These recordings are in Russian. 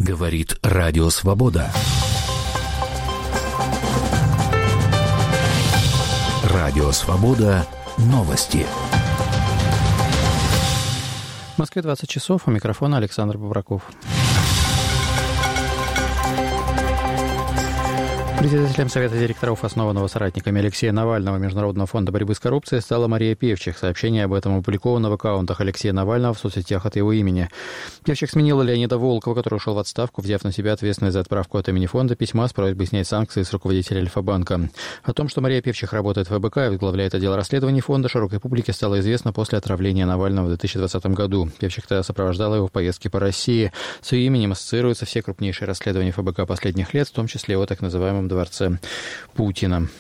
Говорит Радио Свобода. Радио Свобода. Новости. В Москве 20 часов. У микрофона Александр Бобраков. Председателем Совета директоров, основанного соратниками Алексея Навального Международного фонда борьбы с коррупцией, стала Мария Певчих. Сообщение об этом опубликовано в аккаунтах Алексея Навального в соцсетях от его имени. Певчих сменила Леонида Волкова, который ушел в отставку, взяв на себя ответственность за отправку от имени фонда письма с просьбой снять санкции с руководителя Альфа-банка. О том, что Мария Певчих работает в ВБК и возглавляет отдел расследований фонда, широкой публике стало известно после отравления Навального в 2020 году. Певчих тогда сопровождала его в поездке по России. С ее именем ассоциируются все крупнейшие расследования ФБК последних лет, в том числе о так называемом дворце Путина.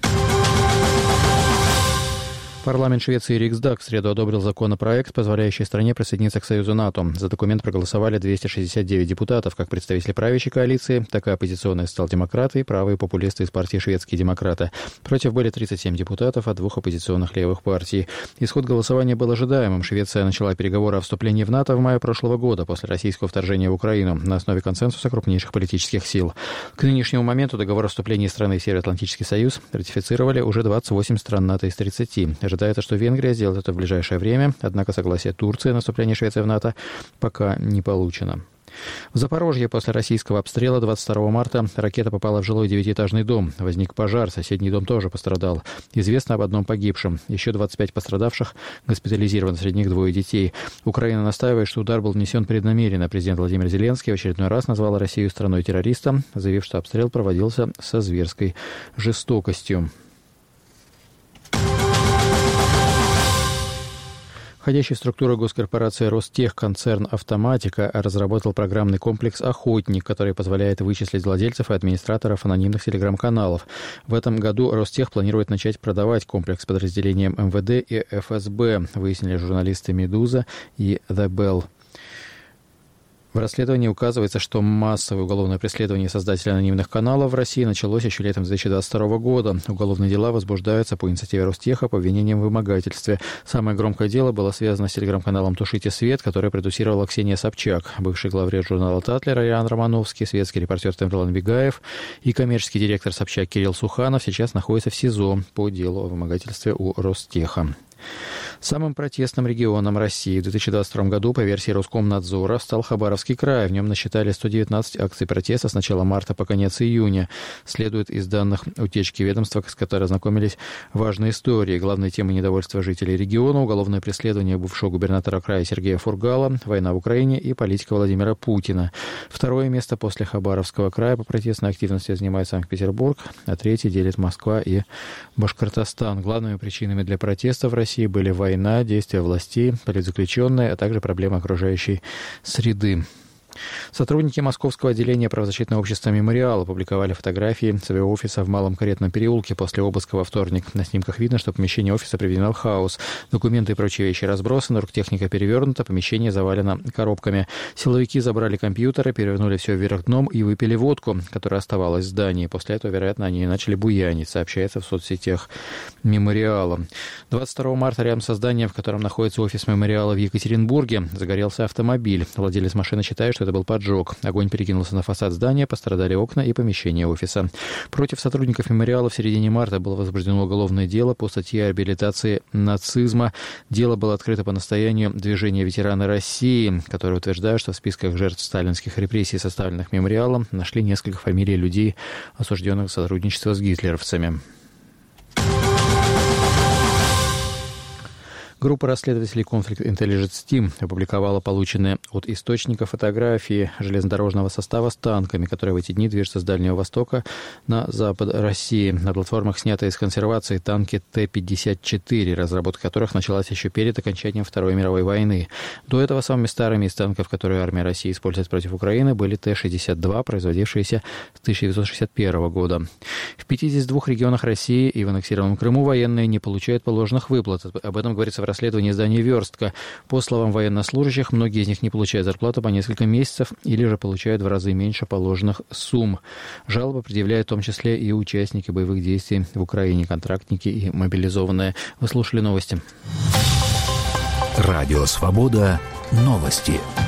Парламент Швеции Риксдаг в среду одобрил законопроект, позволяющий стране присоединиться к Союзу НАТО. За документ проголосовали 269 депутатов, как представители правящей коалиции, так и оппозиционные социал-демократы и правые популисты из партии «Шведские демократы». Против были 37 депутатов от двух оппозиционных левых партий. Исход голосования был ожидаемым. Швеция начала переговоры о вступлении в НАТО в мае прошлого года, после российского вторжения в Украину, на основе консенсуса крупнейших политических сил. К нынешнему моменту договор о вступлении страны в Североатлантический союз ратифицировали уже 28 стран НАТО из 30. Ожидается, что Венгрия сделает это в ближайшее время, однако согласие Турции на вступление Швеции в НАТО пока не получено. В Запорожье после российского обстрела 22 марта ракета попала в жилой 9-этажный дом. Возник пожар, соседний дом тоже пострадал. Известно об одном погибшем. Еще 25 пострадавших госпитализированы, среди них 2 детей. Украина настаивает, что удар был нанесен преднамеренно. Президент Владимир Зеленский в очередной раз назвал Россию страной-террористом, заявив, что обстрел проводился со зверской жестокостью. Входящий в структуру госкорпорации Ростех концерн «Автоматика» разработал программный комплекс «Охотник», который позволяет вычислить владельцев и администраторов анонимных телеграм-каналов. В этом году Ростех планирует начать продавать комплекс подразделениям МВД и ФСБ, выяснили журналисты «Медуза» и «The Bell». В расследовании указывается, что массовое уголовное преследование создателей анонимных каналов в России началось еще летом 2022 года. Уголовные дела возбуждаются по инициативе Ростеха по обвинениям в вымогательстве. Самое громкое дело было связано с телеграм-каналом «Тушите свет», который продюсировала Ксения Собчак. Бывший главред журнала «Татлер» Ариан Романовский, светский репортер Темрлан Бегаев и коммерческий директор Собчак Кирилл Суханов сейчас находятся в СИЗО по делу о вымогательстве у Ростеха. Самым протестным регионом России в 2022 году по версии Роскомнадзора стал Хабаровский край. В нем насчитали 119 акций протеста с начала марта по конец июня. Следует из данных утечки ведомства, с которой ознакомились важные истории. Главной темой недовольства жителей региона — уголовное преследование бывшего губернатора края Сергея Фургала, война в Украине и политика Владимира Путина. Второе место после Хабаровского края по протестной активности занимает Санкт-Петербург, а третье делит Москва и Башкортостан. Главными причинами для протеста в России были война, действия властей, политзаключенные, а также проблемы окружающей среды. Сотрудники Московского отделения правозащитного общества «Мемориал» опубликовали фотографии своего офиса в Малом Каретном переулке после обыска во вторник. На снимках видно, что помещение офиса приведено в хаос. Документы и прочие вещи разбросаны, оргтехника перевернута, помещение завалено коробками. Силовики забрали компьютеры, перевернули все вверх дном и выпили водку, которая оставалась в здании. После этого, вероятно, они начали буянить, сообщается в соцсетях «Мемориала». 22 марта рядом со зданием, в котором находится офис «Мемориала» в Екатеринбурге, загорелся автомобиль. Владелец машины считает, что это был поджог. Огонь перекинулся на фасад здания, пострадали окна и помещение офиса. Против сотрудников «Мемориала» в середине марта было возбуждено уголовное дело по статье о реабилитации нацизма. Дело было открыто по настоянию движения «Ветераны России», которые утверждают, что в списках жертв сталинских репрессий, составленных «Мемориалом», нашли несколько фамилий людей, осужденных за сотрудничество с гитлеровцами. Группа расследователей Conflict Intelligence Team опубликовала полученные от источника фотографии железнодорожного состава с танками, которые в эти дни движутся с Дальнего Востока на запад России. На платформах снятые из консервации танки Т-54, разработка которых началась еще перед окончанием Второй мировой войны. До этого самыми старыми из танков, которые армия России использует против Украины, были Т-62, производившиеся с 1961 года. В 52 регионах России и в аннексированном Крыму военные не получают положенных выплат. Об этом говорится в расследовании издания «Верстка». По словам военнослужащих, многие из них не получают зарплату по несколько месяцев или же получают в разы меньше положенных сумм. Жалобы предъявляют в том числе и участники боевых действий в Украине, контрактники и мобилизованные. Вы слушали новости. Радио «Свобода». Новости.